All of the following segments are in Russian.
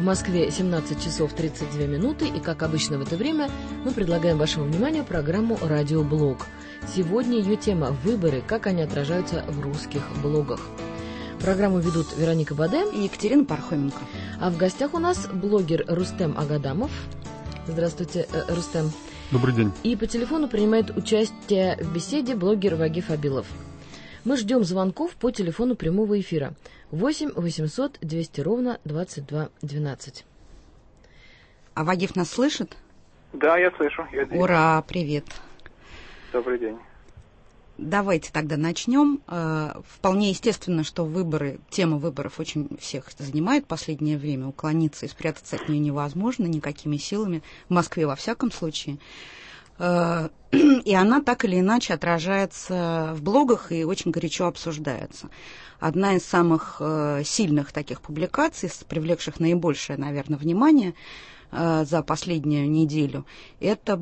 В Москве 17 часов 32 минуты, и, как обычно в это время, мы предлагаем вашему вниманию программу «Радиоблог». Сегодня ее тема «Выборы. Как они отражаются в русских блогах». Программу ведут Вероника Бадем и Екатерина Пархоменко. А в гостях у нас блогер Рустем Агадамов. Здравствуйте, Рустем. Добрый день. И по телефону принимает участие в беседе блогер Вагиф Абилов. Мы ждем звонков по телефону прямого эфира 8 800 200 ровно 22 12. А Вагиф нас слышит? Да, я слышу. Ура, привет. Добрый день. Давайте тогда начнем. Вполне естественно, что тема выборов очень всех занимает в последнее время. Уклониться и спрятаться от нее невозможно никакими силами, в Москве во всяком случае. И она так или иначе отражается в блогах и очень горячо обсуждается. Одна из самых сильных таких публикаций, привлекших наибольшее, наверное, внимание за последнюю неделю, это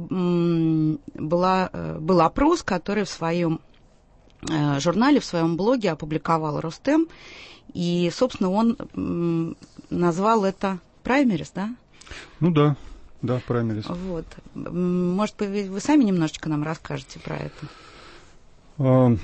был опрос, который в своем журнале, в своем блоге опубликовал Рустем. И, собственно, он назвал это «Праймерис», да? Ну да. Да, праймерис. Вот. Может, вы сами немножечко нам расскажете про это? В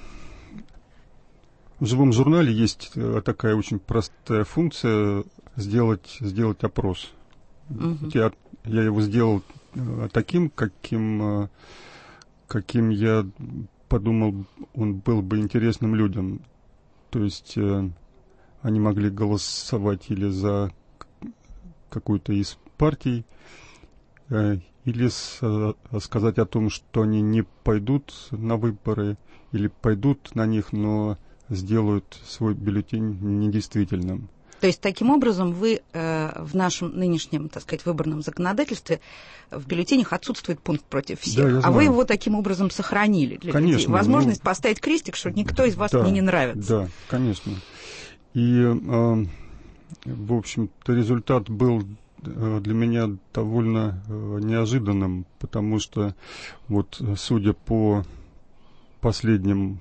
живом журнале есть такая очень простая функция сделать опрос. Я его сделал таким, каким я подумал, он был бы интересным людям. То есть они могли голосовать или за какую-то из партий, или сказать о том, что они не пойдут на выборы, или пойдут на них, но сделают свой бюллетень недействительным. То есть, таким образом, вы в нашем нынешнем, так сказать, выборном законодательстве в бюллетенях отсутствует пункт против всех, да, вы его таким образом сохранили для людей. Возможность поставить крестик, что никто из вас мне не нравится. Да, конечно. И, в общем-то, результат был для меня довольно неожиданным, потому что, вот, судя по последнему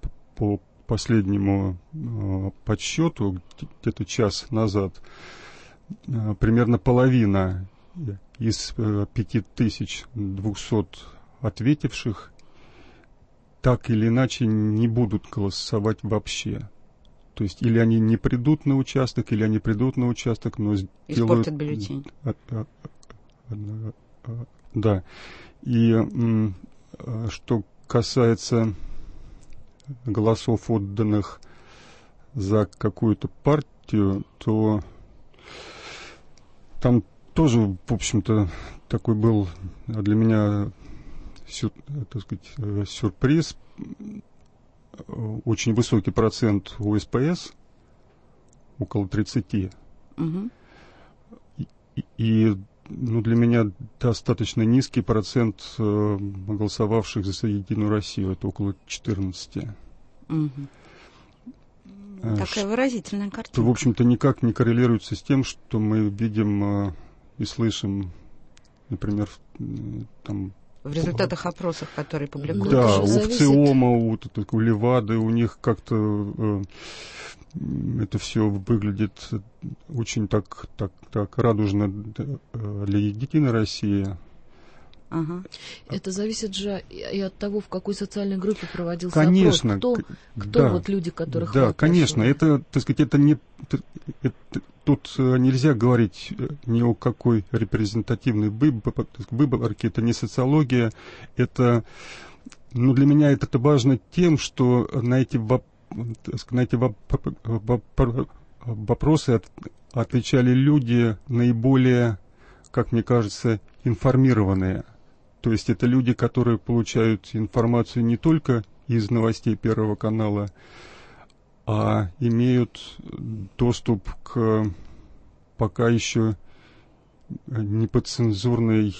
подсчету, где-то час назад, примерно половина из 5200 ответивших так или иначе не будут голосовать вообще. То есть или они не придут на участок, или они придут на участок, но сделают... Испортят бюллетень. Да. И что касается голосов, отданных за какую-то партию, то там тоже, в общем-то, такой был для меня, так сказать, сюрприз. Очень высокий процент у СПС, около 30. Угу. И для меня достаточно низкий процент голосовавших за «Единую Россию», это около 14. Угу. Такая выразительная картина. Что, в общем-то, никак не коррелируется с тем, что мы видим и слышим, например, там... В результатах опросов, которые публикуют. Да, у ВЦИОМа, у Левады, у них как-то это все выглядит очень так радужно для «Единой России». Ага. Это зависит же и от того, в какой социальной группе проводился конечно, опрос. Кто да, вот люди, которых... Да, конечно, это, так сказать, это не... Тут нельзя говорить ни о какой репрезентативной выборке, это не социология, это... Ну, для меня это важно тем, что на эти вопросы отвечали люди наиболее, как мне кажется, информированные. То есть это люди, которые получают информацию не только из новостей Первого канала, а имеют доступ к пока еще неподцензурной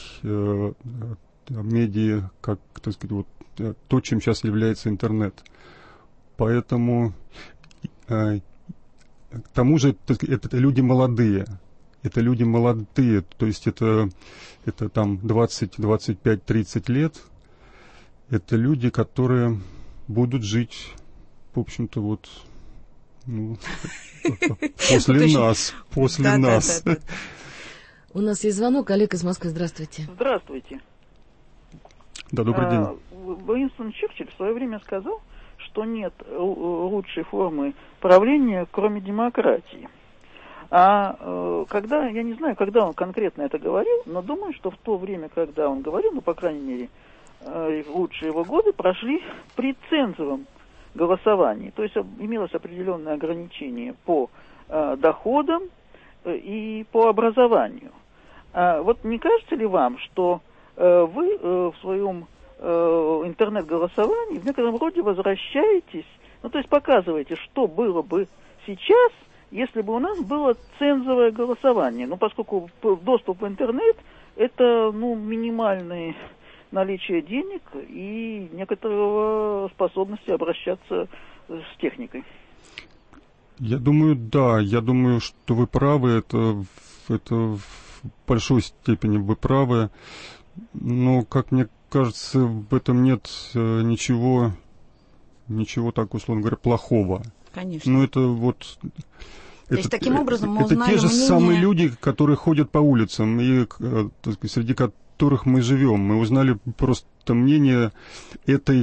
медиа, как, так сказать, вот, то, чем сейчас является интернет. Поэтому к тому же это люди молодые. Это люди молодые, то есть это там 20, 25, 30 лет. Это люди, которые будут жить, в общем-то, вот После нас. У нас есть звонок. Олег из Москвы, здравствуйте. Здравствуйте. Да, добрый день. Уинстон Черчилль в свое время сказал, что нет лучшей формы правления, кроме демократии. Когда, я не знаю, когда он конкретно это говорил, но думаю, что в то время, когда он говорил, по крайней мере, лучшие его годы прошли при цензовом голосовании. То есть имелось определенное ограничение по доходам и по образованию. Вот не кажется ли вам, что вы в своем интернет-голосовании в некотором роде возвращаетесь, то есть показываете, что было бы сейчас, если бы у нас было цензовое голосование. Поскольку доступ в интернет – это минимальное наличие денег и некоторого способности обращаться с техникой. Я думаю, да. Я думаю, что вы правы. Это в большой степени вы правы. Но, как мне кажется, в этом нет ничего так, условно говоря, плохого. Конечно. Но это вот... То есть, таким образом, мы узнали те же мнение... самые люди, которые ходят по улицам, и среди которых мы живем. Мы узнали просто мнение этой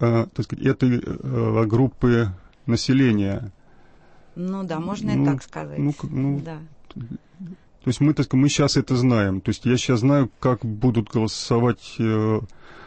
группы населения. Можно и так сказать. Да. То есть мы сейчас это знаем. То есть я сейчас знаю, как будут голосовать, то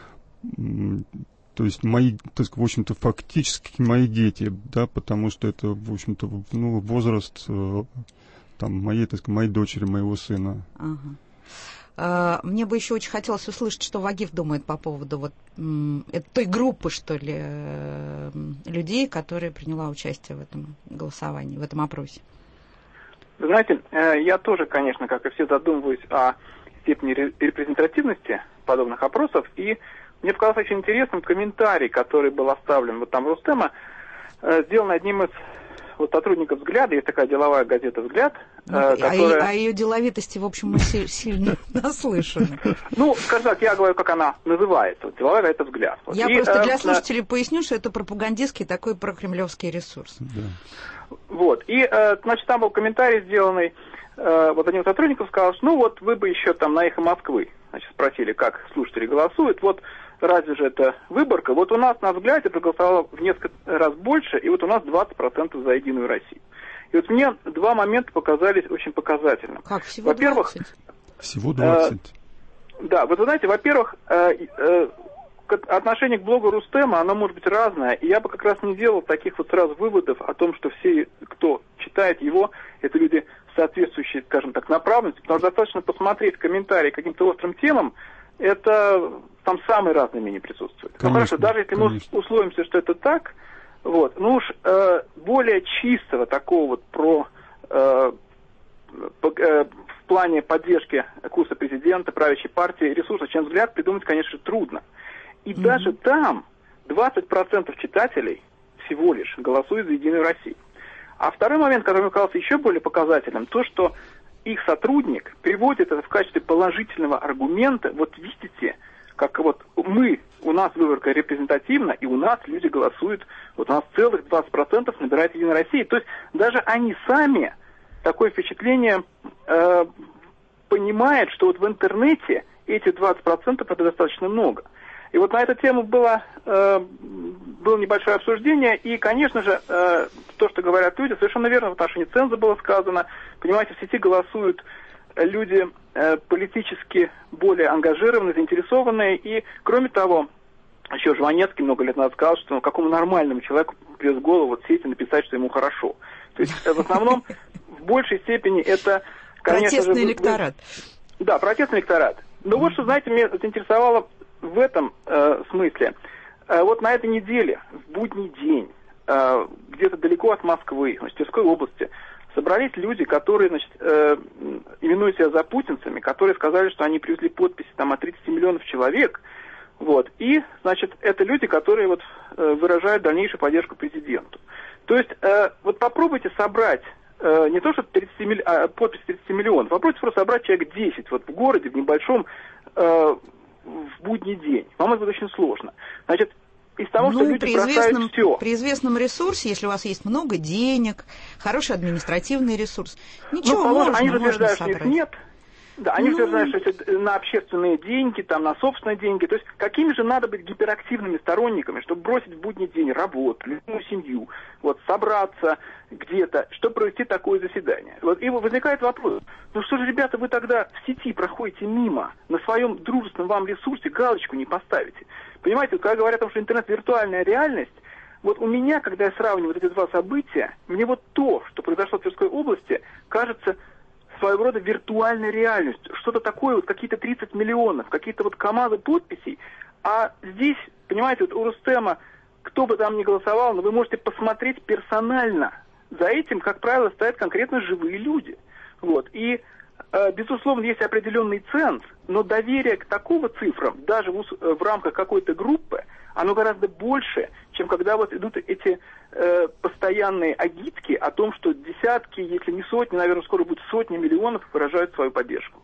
есть мои, в общем-то, фактически мои дети, да, потому что это, в общем-то, возраст моей дочери, моего сына. Ага. Мне бы еще очень хотелось услышать, что Вагиф думает по поводу той группы, что ли, людей, которая приняла участие в этом голосовании, в этом опросе. Вы знаете, я тоже, конечно, как и все, задумываюсь о степени репрезентативности подобных опросов, и мне показался очень интересным комментарий, который был оставлен там Рустема, сделан одним из сотрудников «Взгляда», есть такая деловая газета «Взгляд», которая... О ее деловитости, в общем, мы сильно наслышаны. Скажем так, я говорю, как она называется. Деловая газета «Взгляд». Я просто для слушателей поясню, что это пропагандистский такой прокремлевский ресурс. Да. И, там был комментарий сделанный, один из сотрудников сказал, что, вы бы еще там на «Эхо Москвы», спросили, как слушатели голосуют, разве же это выборка? У нас на «Взгляде» проголосовало в несколько раз больше, и у нас 20% за «Единую Россию». И мне два момента показались очень показательным. Как, всего 20? Всего 20. Да, вы знаете, во-первых, отношение к блогу Рустема, оно может быть разное, и я бы как раз не делал таких сразу выводов о том, что все, кто читает его, это люди соответствующие, скажем так, направленности, потому что достаточно посмотреть комментарии к каким-то острым темам, это там самые разные мнения присутствуют. Конечно, даже если мы условимся, что это так, более чистого такого в плане поддержки курса президента, правящей партии, ресурса, чем «Взгляд», придумать, конечно, трудно. И даже там 20% читателей всего лишь голосуют за «Единую Россию». А второй момент, который мне казался еще более показательным, то, что их сотрудник приводит это в качестве положительного аргумента. Видите, как у нас выборка репрезентативна, и у нас люди голосуют, у нас целых 20% набирает «Единая Россия». То есть даже они сами, такое впечатление, понимают, что в интернете эти 20% это достаточно много. И на эту тему было небольшое обсуждение, и, конечно же, то, что говорят люди, совершенно верно в отношении ценза было сказано. Понимаете, в сети голосуют люди политически более ангажированные, заинтересованные, и, кроме того, еще Жванецкий много лет назад сказал, что какому нормальному человеку придет в голову в сети написать, что ему хорошо. То есть, в основном, в большей степени это, конечно же... Протестный электорат. Да, протестный электорат. Но что, знаете, меня заинтересовало в этом смысле. На этой неделе, в будний день, где-то далеко от Москвы, в Тверской области, собрались люди, которые, именуют себя запутинцами, которые сказали, что они привезли подписи от 30 миллионов человек. И, это люди, которые выражают дальнейшую поддержку президенту. То есть, попробуйте собрать не то, что подпись 30 миллионов, попробуйте просто собрать человек 10 в городе, в небольшом, в будний день. Вам это будет очень сложно. из того, что люди бросают все. При известном ресурсе, если у вас есть много денег, хороший административный ресурс, ничего можно они же утверждают, собрать. Что их нет. Да, они утверждают, что это на общественные деньги, там, на собственные деньги. То есть какими же надо быть гиперактивными сторонниками, чтобы бросить в будний день работу, любую семью, вот, собраться где-то, чтобы провести такое заседание. Вот, и возникает вопрос, ну что же, ребята, вы тогда в сети проходите мимо, на своем дружественном вам ресурсе галочку не поставите. Понимаете, когда говорят о том, что интернет виртуальная реальность, вот у меня, когда я сравниваю вот эти два события, мне вот то, что произошло в Тверской области, кажется своего рода виртуальной реальностью. Что-то такое, вот какие-то 30 миллионов, какие-то вот команды подписей. А здесь, понимаете, вот у Рустема, кто бы там ни голосовал, но вы можете посмотреть персонально. За этим, как правило, стоят конкретно живые люди. Вот. И, безусловно, есть определенный ценз, но доверие к такого цифрам, даже в рамках какой-то группы, оно гораздо больше, чем когда вот идут эти постоянные агитки о том, что десятки, если не сотни, наверное, скоро будет сотни миллионов выражают свою поддержку.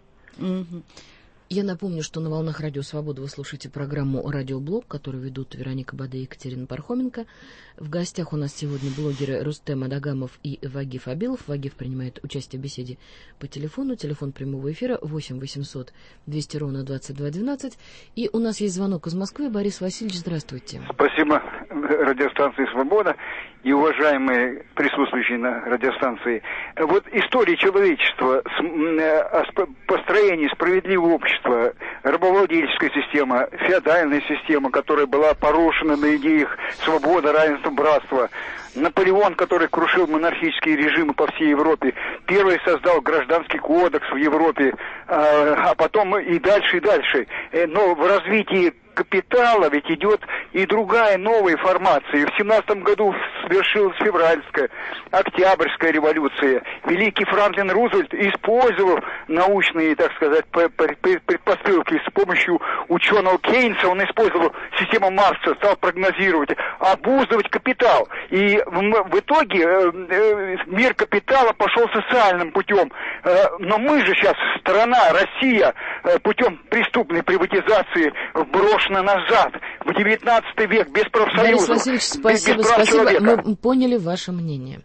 Я напомню, что на волнах Радио Свобода вы слушаете программу «Радиоблог», которую ведут Вероника Баде и Екатерина Пархоменко. В гостях у нас сегодня блогеры Рустем Адагамов и Вагиф Абилов. Вагиф принимает участие в беседе по телефону. Телефон прямого эфира 8 800 200 ровно 2212. И у нас есть звонок из Москвы. Борис Васильевич, здравствуйте. Спасибо радиостанции «Свобода» и уважаемые присутствующие на радиостанции. Вот история человечества, построение справедливого общества, рабовладельческая система, феодальная система, которая была порушена на идеях свободы, равенства, братства. Наполеон, который крушил монархические режимы по всей Европе, первый создал гражданский кодекс в Европе, а потом и дальше, и дальше. Но в развитии капитала ведь идет и другая новая формация. В 17 году свершилась февральская, октябрьская революция. Великий Франклин Рузвельт использовал научные, так сказать, предпосылки с помощью ученого Кейнса. Он использовал систему Маркса, стал прогнозировать, обуздывать капитал. И в итоге мир капитала пошел социальным путем. Но мы же сейчас, страна, Россия, путем преступной приватизации брошена назад, в 19 век, без профсоюзов. Борис Васильевич, спасибо. Мы поняли ваше мнение.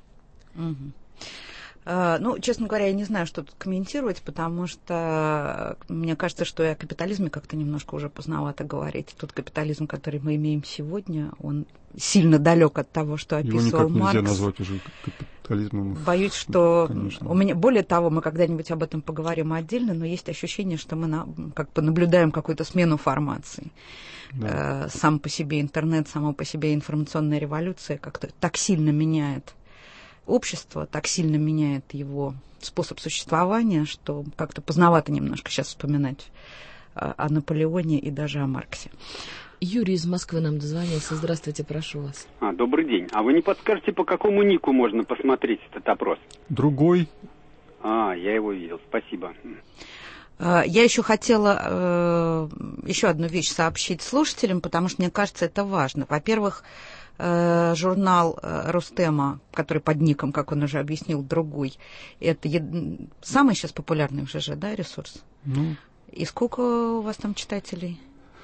Ну, честно говоря, я не знаю, что тут комментировать, потому что мне кажется, что и о капитализме как-то немножко уже поздновато говорить. Тот капитализм, который мы имеем сегодня, он сильно далек от того, что описывал Маркс. Его никак нельзя назвать уже капитализмом. Боюсь, что у меня, более того, мы когда-нибудь об этом поговорим отдельно, но есть ощущение, что мы как бы наблюдаем какую-то смену формаций. Да. Сам по себе интернет, сама по себе информационная революция как-то так сильно меняет общество, так сильно меняет его способ существования, что как-то поздновато немножко сейчас вспоминать о Наполеоне и даже о Марксе. Юрий из Москвы нам дозвонился. Здравствуйте, прошу вас. Добрый день. А вы не подскажете, по какому нику можно посмотреть этот опрос? Другой. Я его видел. Спасибо. Я еще хотела еще одну вещь сообщить слушателям, потому что мне кажется, это важно. Во-первых, журнал Рустема, который под ником, как он уже объяснил, другой, это самый сейчас популярный в ЖЖ, да, ресурс? И сколько у вас там читателей?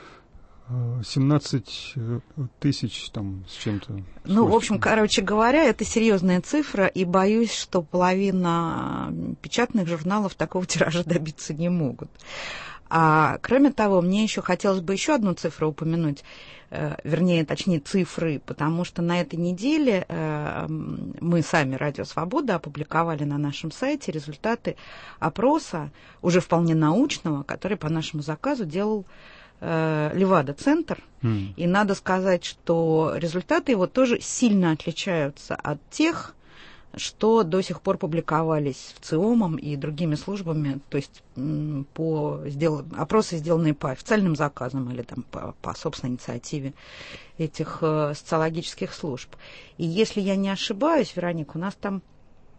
17 тысяч там с чем-то. Ну, в общем, короче говоря, это серьезная цифра, и боюсь, что половина печатных журналов такого тиража добиться не могут. А кроме того, мне еще хотелось бы еще одну цифру упомянуть, вернее, точнее, цифры, потому что на этой неделе мы сами, Радио Свобода, опубликовали на нашем сайте результаты опроса, уже вполне научного, который по нашему заказу делал Левада-центр. И надо сказать, что результаты его тоже сильно отличаются от тех, что до сих пор публиковались ВЦИОМом и другими службами, то есть опросы, сделанные по официальным заказам или там, по собственной инициативе этих социологических служб. И если я не ошибаюсь, Вероника, у нас там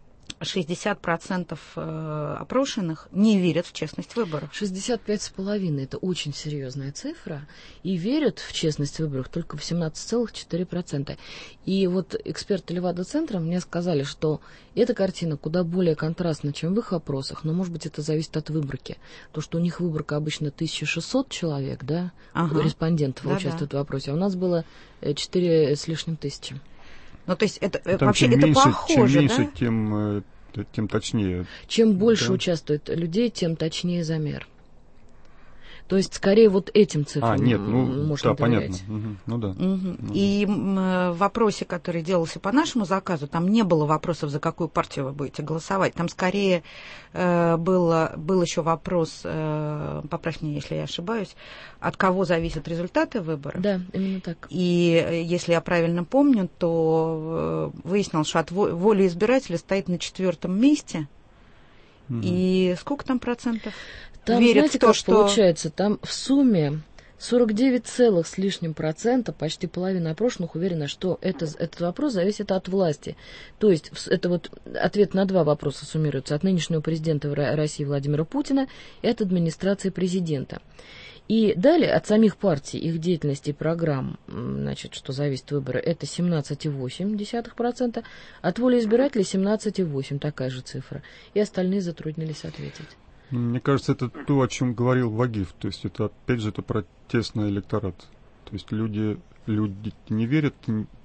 60% опрошенных не верят в честность выборов. 65,5% – это очень серьезная цифра, и верят в честность выборов только в 17,4%. И вот эксперты Левада-центра мне сказали, что эта картина куда более контрастна, чем в их опросах, но, может быть, это зависит от выборки. То, что у них выборка обычно 1600 человек, да, респондентов участвуют в опросе, а у нас было 4 с лишним тысячи. Ну, то есть это там вообще это меньше, похоже, чем меньше, тем точнее. Чем больше участвует людей, тем точнее замер. То есть, скорее, вот этим цифрам можно доверять. Понятно. Ну да. И в вопросе, который делался по нашему заказу, там не было вопросов, за какую партию вы будете голосовать. Там скорее был еще вопрос, поправь меня, если я ошибаюсь, от кого зависят результаты выборов. Да, именно так. И если я правильно помню, то выяснилось, что от воли избирателя стоит на 4-м месте. И сколько там процентов? Там, знаете, как получается, там в сумме 49 с лишним процента, почти половина опрошенных уверена, что этот вопрос зависит от власти. То есть это вот ответ на 2 вопроса суммируется: от нынешнего президента России Владимира Путина и от администрации президента. И далее от самих партий, их деятельности и программ, значит, что зависит от выбора, это 17,8%, от воли избирателей 17,8%, такая же цифра. И остальные затруднились ответить. Мне кажется, это то, о чем говорил Вагиф. То есть это, опять же, это протестный электорат. То есть люди не верят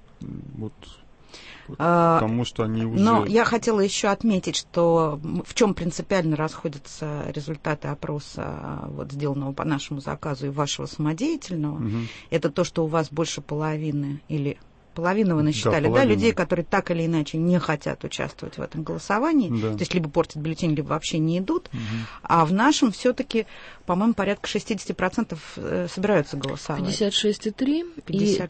потому что они уже... Но я хотела еще отметить, что в чем принципиально расходятся результаты опроса, вот, сделанного по нашему заказу и вашего самодеятельного. Это то, что у вас больше половины или... Половину вы насчитали, да, людей, которые так или иначе не хотят участвовать в этом голосовании, то есть либо портят бюллетень, либо вообще не идут, а в нашем все-таки, по-моему, порядка 60% собираются голосовать. 56,3 и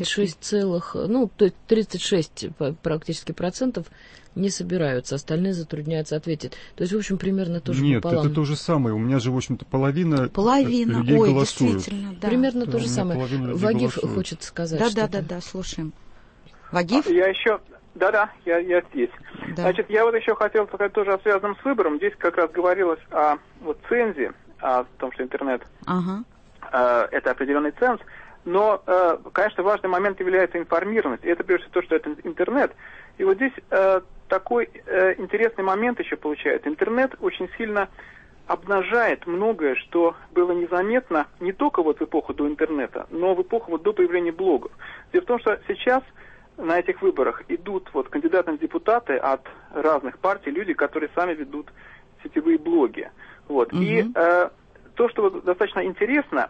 36 практически процентов не собираются, остальные затрудняются ответить. То есть, в общем, примерно тоже пополам. Нет, это то же самое. У меня же, в общем-то, половина людей голосуют. Действительно, да. Примерно то же самое. Вагиф хочет сказать что-то. Да, слушаем. Вагиф? Я еще... Да, я здесь. Да. Значит, я вот еще хотел сказать тоже о связанном с выбором. Здесь как раз говорилось о цензе, о том, что интернет это определенный ценз. Но, конечно, важный момент является информированность. И это, прежде всего, то, что это интернет. И вот здесь такой интересный момент еще получается. Интернет очень сильно обнажает многое, что было незаметно не только вот в эпоху до интернета, но в эпоху вот до появления блогов. Дело в том, что сейчас на этих выборах идут вот кандидаты в депутаты от разных партий, люди, которые сами ведут сетевые блоги. Вот. И то, что вот достаточно интересно,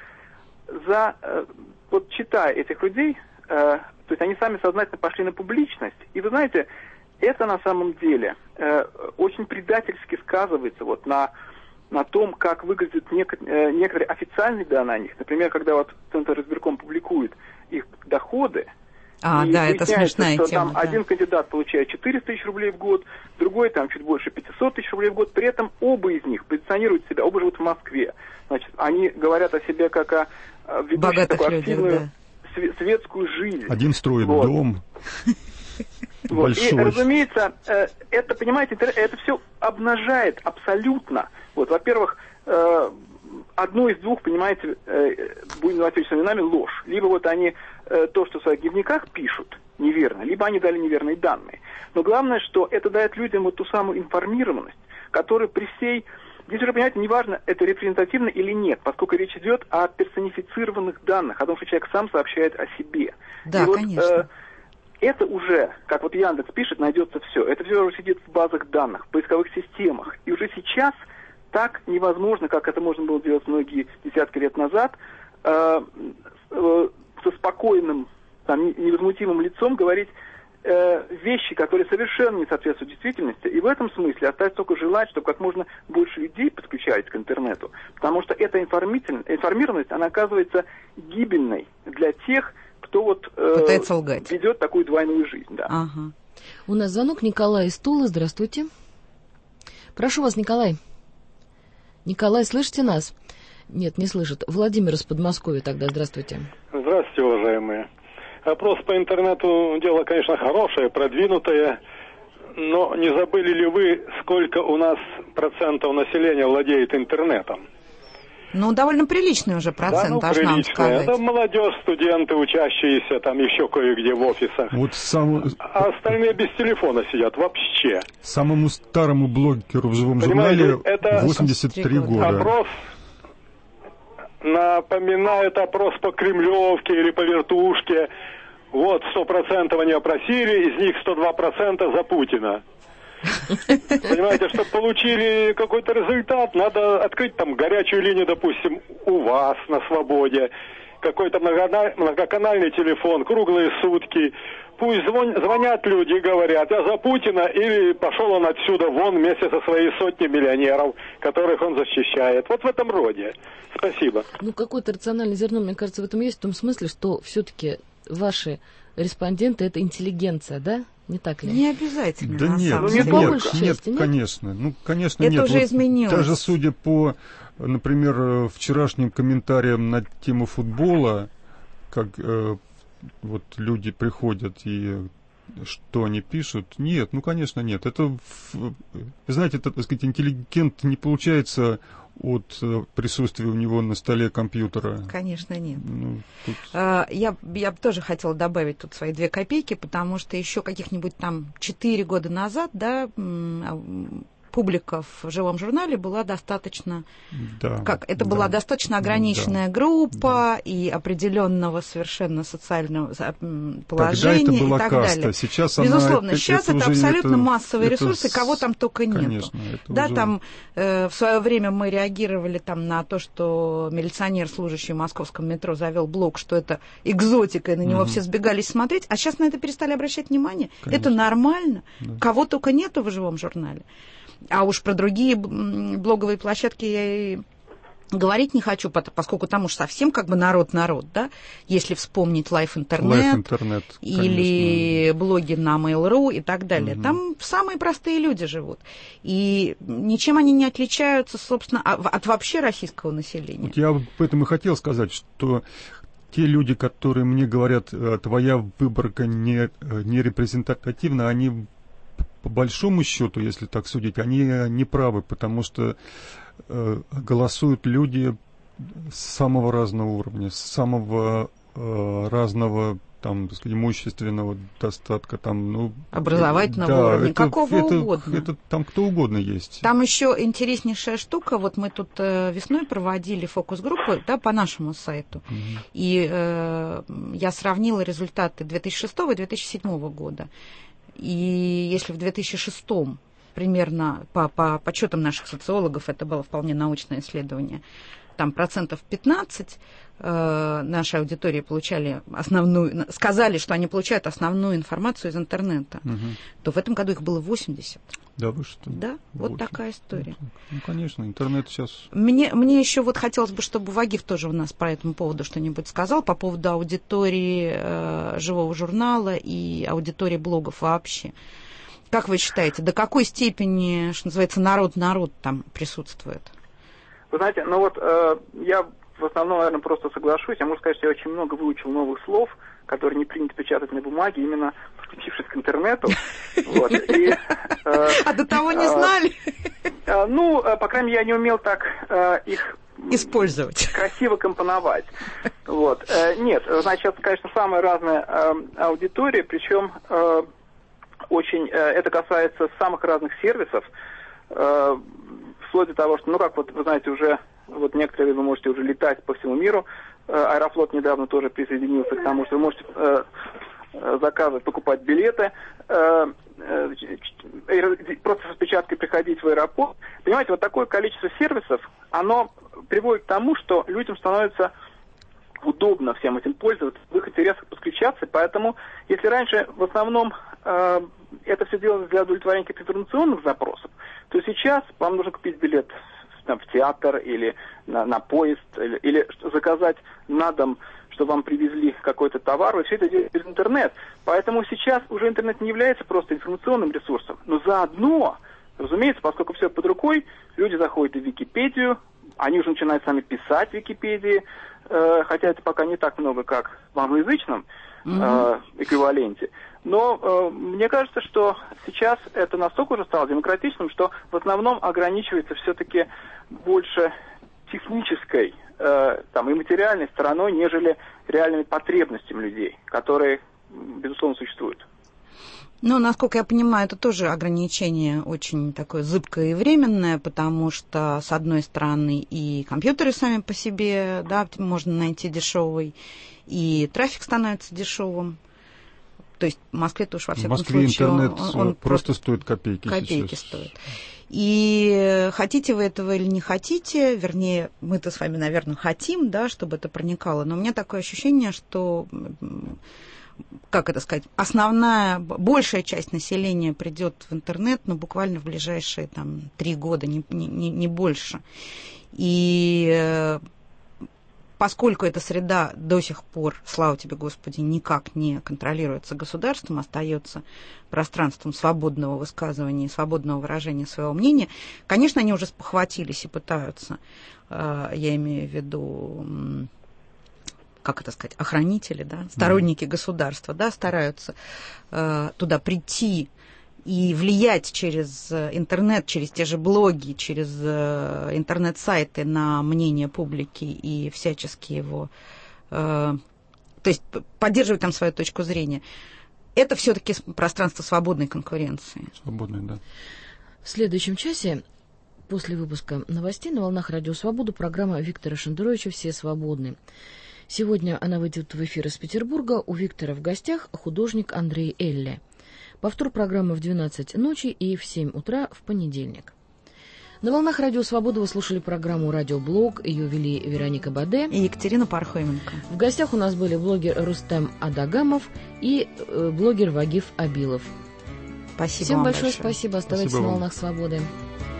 вот читая этих людей, то есть они сами сознательно пошли на публичность. И вы знаете, это на самом деле очень предательски сказывается вот на том, как выглядят некоторые официальные данные о них. Например, когда вот Центр избирком публикует их доходы, это смешная что тема. Там один кандидат получает 400 тысяч рублей в год, другой там чуть больше 500 тысяч рублей в год. При этом оба из них позиционируют себя, оба живут в Москве. Значит, они говорят о себе как о ведущих такую активную светскую жизнь. Один строит дом. Большой. И, разумеется, это, понимаете, это все обнажает абсолютно. Вот, во-первых, одно из двух, понимаете, будем называть вещи именами, ложь. Либо вот они то, что в своих дневниках пишут, неверно, либо они дали неверные данные. Но главное, что это дает людям вот ту самую информированность, которая при всей... Здесь уже, понимаете, неважно, это репрезентативно или нет, поскольку речь идет о персонифицированных данных, о том, что человек сам сообщает о себе. Да, и конечно. Вот, это уже, как вот Яндекс пишет, найдется все. Это все уже сидит в базах данных, в поисковых системах. И уже сейчас так невозможно, как это можно было делать многие десятки лет назад, со спокойным, там, невозмутимым лицом говорить вещи, которые совершенно не соответствуют действительности. И в этом смысле остается только желать, чтобы как можно больше людей подключались к интернету. Потому что эта информированность, она оказывается гибельной для тех, кто вот пытается лгать, ведет такую двойную жизнь. Да. Ага. У нас звонок. Николай из Тулы. Здравствуйте. Прошу вас, Николай. Николай, слышите нас? Нет, не слышит. Владимир из Подмосковья тогда. Здравствуйте. Здравствуйте, уважаемые. Опрос по интернету дело, конечно, хорошее, продвинутое. Но не забыли ли вы, сколько у нас процентов населения владеет интернетом? Ну, довольно приличный уже процент, да, ну, должна вам сказать. Это молодежь, студенты, учащиеся там еще кое-где в офисах. Вот А остальные без телефона сидят вообще. Самому старому блогеру в живом журнале это 83 года. Опрос напоминает опрос по Кремлевке или по Вертушке. Вот, 100% они опросили, из них 102% за Путина. Понимаете, чтобы получили какой-то результат, надо открыть там горячую линию, допустим, у вас на свободе, какой-то многоканальный телефон, круглые сутки. Пусть звонят люди и говорят: я за Путина, или пошел он отсюда вон вместе со своей сотней миллионеров, которых он защищает. Вот в этом роде. Спасибо. Ну, какое-то рациональное зерно, мне кажется, в этом есть, в том смысле, что все-таки ваши респонденты — это интеллигенция, да? Не так ли? Не обязательно. Да нет, конечно. Ну, конечно, это нет. уже изменилось. Даже судя по, например, вчерашним комментариям на тему футбола, как вот люди приходят и что они пишут, нет, ну, конечно, нет. Это, знаете, это, так сказать, интеллигент не получается от присутствия у него на столе компьютера. Конечно, нет. Ну, тут... Я тоже хотела добавить тут свои 2 копейки, потому что еще каких-нибудь там 4 года назад, да, публика в живом журнале была достаточно... Да, это была достаточно ограниченная группа и определенного совершенно социального положения. Тогда это была и так каста. далее. Сейчас безусловно, сейчас это абсолютно массовые ресурсы, кого там только нету. Конечно, да, уже... там в свое время мы реагировали там на то, что милиционер, служащий в московском метро, завел блог, что это экзотика, и на него все сбегались смотреть, а сейчас на это перестали обращать внимание. Конечно. Это нормально. Да. Кого только нету в живом журнале. А уж про другие блоговые площадки я и говорить не хочу, поскольку там уж совсем как бы народ, да, если вспомнить Life Internet или блоги на Mail.ru и так далее. Там самые простые люди живут. И ничем они не отличаются, собственно, от вообще российского населения. Вот я поэтому и хотел сказать, что те люди, которые мне говорят, твоя выборка не репрезентативна, они... По большому счету, если так судить, они не правы, потому что голосуют люди с самого разного уровня, с самого разного, там, так сказать, имущественного достатка, там, ну, образовательного уровня, какого угодно. Это там кто угодно есть. Там еще интереснейшая штука. Вот мы тут весной проводили фокус-группу, да, по нашему сайту, и я сравнила результаты 2006 и 2007 года. И если в 2006 примерно, по подсчетам наших социологов, это было вполне научное исследование, там 15% нашей аудитории сказали, что они получают основную информацию из интернета, то в этом году их было 80%. Да вы что? Да, 8. Вот такая история. Ну, конечно, интернет сейчас... Мне еще вот хотелось бы, чтобы Вагиф тоже у нас по этому поводу что-нибудь сказал, по поводу аудитории живого журнала и аудитории блогов вообще. Как вы считаете, до какой степени, что называется, народ там присутствует? Вы знаете, ну вот я в основном, наверное, просто соглашусь. Я могу сказать, что я очень много выучил новых слов, которые не принято печатать на бумаге, именно подключившись к интернету. А до того не знали? Ну, по крайней мере, я не умел так их использовать, красиво компоновать. Вот. Нет, значит, конечно, самая разная аудитория, причем очень это касается самых разных сервисов, вплоть до того, что, ну, как вот, вы знаете, уже вот некоторые вы можете уже летать по всему миру. Аэрофлот недавно тоже присоединился к тому, что вы можете заказывать, покупать билеты, просто с распечаткой приходить в аэропорт. Понимаете, вот такое количество сервисов, оно приводит к тому, что людям становится удобно всем этим пользоваться, в их интересах подключаться. Поэтому, если раньше в основном это все делалось для удовлетворения каких-то информационных запросов, то сейчас вам нужно купить билет там, в театр или на поезд, или заказать на дом, чтобы вам привезли какой-то товар, и все это делать через интернет. Поэтому сейчас уже интернет не является просто информационным ресурсом, но заодно, разумеется, поскольку все под рукой, люди заходят в Википедию, они уже начинают сами писать в Википедии, хотя это пока не так много, как в англоязычном эквиваленте. Но мне кажется, что сейчас это настолько уже стало демократичным, что в основном ограничивается все-таки больше технической и материальной стороной, нежели реальными потребностями людей, которые, безусловно, существуют. Ну, насколько я понимаю, это тоже ограничение очень такое зыбкое и временное, потому что, с одной стороны, и компьютеры сами по себе, да, можно найти дешевый, и трафик становится дешевым. То есть в Москве-то уж во всяком случае... В Москве интернет он просто стоит копейки сейчас. Копейки стоит. И хотите вы этого или не хотите, вернее, мы-то с вами, наверное, хотим, да, чтобы это проникало, но у меня такое ощущение, что... как это сказать, большая часть населения придет в интернет, но буквально в ближайшие 3 года, не больше. И поскольку эта среда до сих пор, слава тебе, Господи, никак не контролируется государством, остается пространством свободного высказывания, свободного выражения своего мнения, конечно, они уже спохватились и пытаются, я имею в виду... как это сказать, охранители, да, сторонники государства, да, стараются туда прийти и влиять через интернет, через те же блоги, через интернет-сайты на мнение публики и всячески его, то есть поддерживать там свою точку зрения. Это все-таки пространство свободной конкуренции. Свободной, да. В следующем часе, после выпуска новостей на волнах Радио Свобода, программа Виктора Шендеровича «Все свободны». Сегодня она выйдет в эфир из Петербурга. У Виктора в гостях художник Андрей Элле. Повтор программы в 12 ночи и в 7 утра в понедельник. На волнах Радио Свобода вы слушали программу «Радиоблог». Ее вели Вероника Баде и Екатерина Пархоменко. В гостях у нас были блогер Рустем Адагамов и блогер Вагиф Абилов. Спасибо Всем вам большое спасибо. Оставайтесь на волнах Свободы.